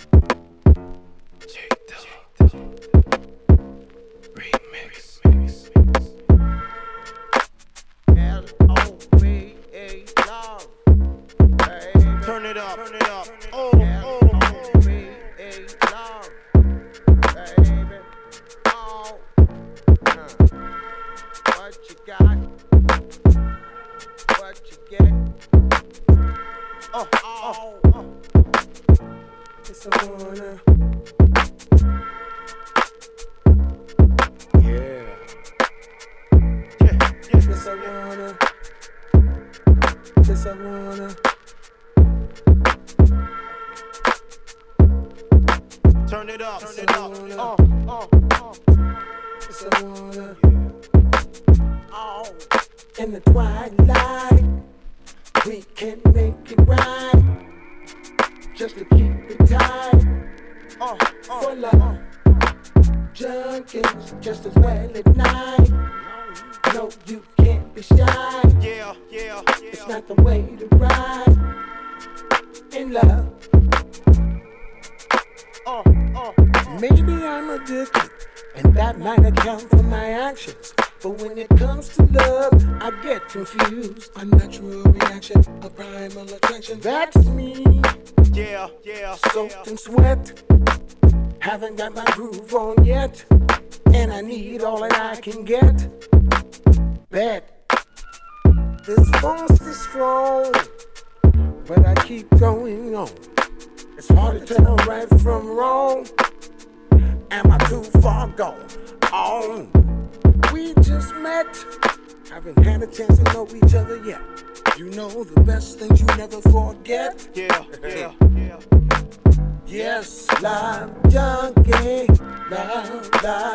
Turn it up. What you got? What you get? It's a wanna. Yeah. Yes, I wanna. Yes, I wanna. Turn it up. Yes, I wanna. In the twilight, we can make it right. Just to keep it tight. For love, junkies just as well at night. No, you can't be shy. Yeah. It's not the way to ride in love. Maybe I'm addicted, and that might account for my actions. But when it comes to love, I get confused. A natural reaction, a primal attraction. That's me. Yeah. Soaked in sweat. Haven't got my groove on yet. And I need all that I can get. Bet. This force is strong. But I keep going on. It's hard to tell right from wrong. Am I too far gone? We just met. Haven't had a chance to know each other yet. You know the best things you never forget. Yeah. Yes, love junkie, love.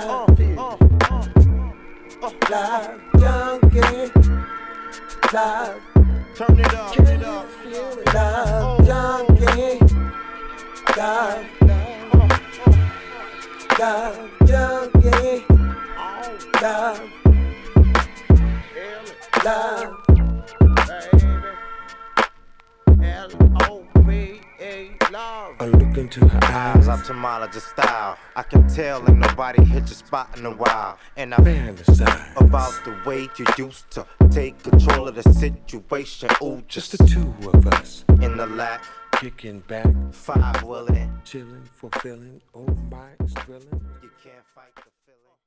Love junkie, love. Turn it up. Love junkie, love. Love junkie, love. Love, baby. L-O-V-E, love. I look into her eyes, ophthalmologist style. I can tell ain't nobody hit your spot in a while. And I fantasize about the way you used to take control of the situation. Ooh, just the two of us in the lap, kicking back, five willing, chilling, fulfilling. Oh my, it's thrilling. You can't fight the feeling.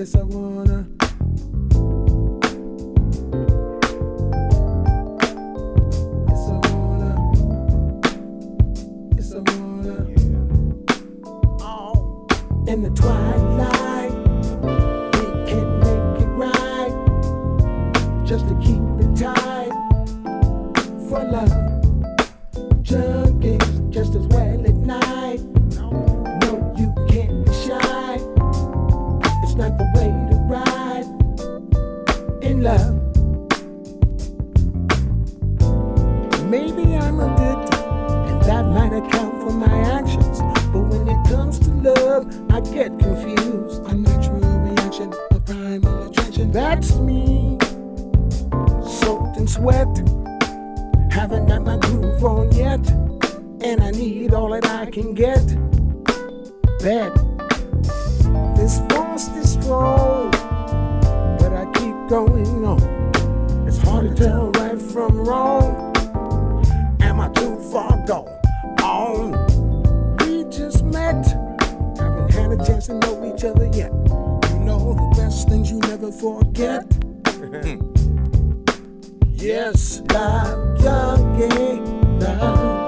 Yes, I wanna. Yes, I wanna. Yes, I wanna. Oh, in the twilight, we can make it right, just to keep it tight for love. Junkies just as well at night. No, you can't be shy. It's not the way to ride in love. Maybe I'm addicted, and that might account for my actions. But when it comes to love, I get confused. A natural reaction, a primal attraction. That's me, soaked in sweat. Haven't got my groove on yet, and I need all that I can get. Bet this force is strong, but I keep going on. It's hard to tell right from wrong. Am I too far gone? We just met, haven't had a chance to know each other yet. You know the best things you never forget. Yes, love, junkie, love.